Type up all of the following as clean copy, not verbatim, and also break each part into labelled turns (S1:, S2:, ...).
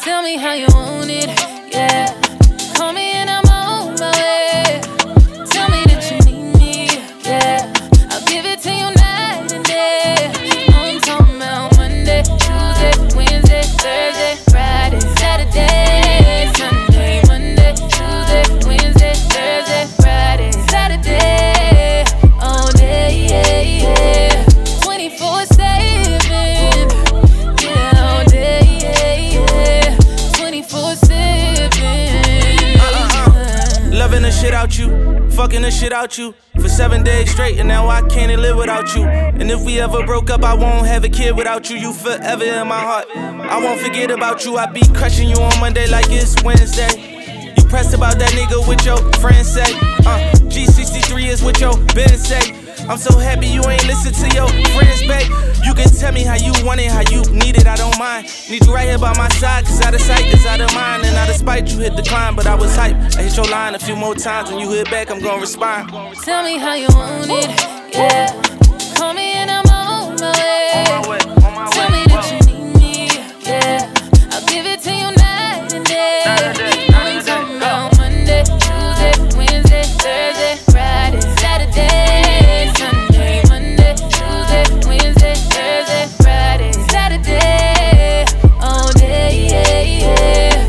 S1: Tell me how you want it, yeah. Call me and I'm on my way. Tell me that you need me, yeah. I'll give it to you night and day. I'm talking about Monday, Tuesday, Wednesday, Thursday, Friday, Saturday, Sunday, Monday, Tuesday, Wednesday, Thursday, Friday, Saturday, all day, yeah, yeah. 24/7, yeah, all day, yeah, yeah. 24/7.
S2: Loving the shit out you, fucking the shit out you for 7 days straight, and now I can't live without you. And if we ever broke up, I won't have a kid without you. You forever in my heart. I won't forget about you. I be crushing you on Monday like it's Wednesday. You pressed about that nigga with your friends say. G63 is what your business say. I'm so happy you ain't listen to your friends, babe. You can tell me how you want it, how you need it, I don't mind. Need you right here by my side, cause out of sight is out of mind. And out of spite, you hit decline, but I was hype. I hit your line a few more times, when you hit back, I'm gonna respond.
S1: Tell me how you want it, yeah. Call me and I'm on my way. Tell me that you need me, yeah. I'll give it to you night and day. I'm talking about Monday, Tuesday, Wednesday, Thursday, Friday, Saturday, Sunday, Monday, Tuesday, Wednesday, Thursday, Friday, Saturday, all day, yeah, yeah.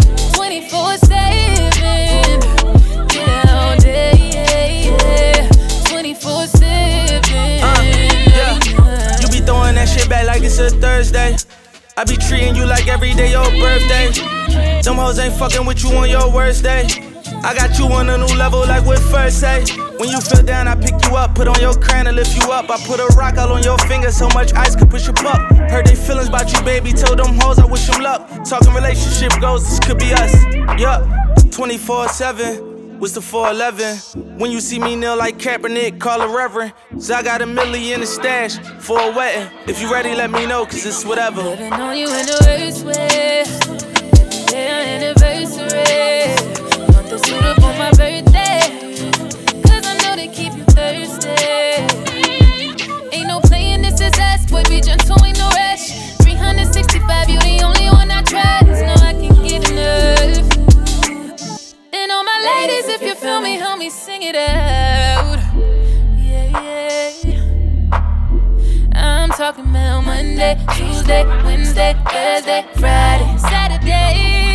S1: 24/7, yeah, all day, yeah, yeah. 24/7,
S2: yeah. You be throwing that shit back like it's a Thursday. I be treating you like every day your birthday. Them hoes ain't fucking with you on your worst day. I got you on a new level like what first say. When you feel down, I pick you up, put on your crown and lift you up. I put a rock all on your finger, so much ice could push you up. Heard they feelings about you, baby, told them hoes I wish them luck. Talking relationship goals, this could be us. Yup, 24/7, what's the 411? When you see me kneel like Kaepernick, call a reverend. So I got $1 million in the stash for a wedding. If you ready, let me know, cause it's whatever.
S1: Living on you in the worst way. Every day our anniversary. Want the suit up on my birthday, cause I know they keep you thirsty. Ain't no playing, this is us. Boy, be gentle, ain't no rush. 365, you the only one I trust. No, I can't get enough. And all my ladies, if you feel me, help me sing it out. Yeah, yeah. I'm talking about Monday, Tuesday, Wednesday, Thursday, Friday, Saturday.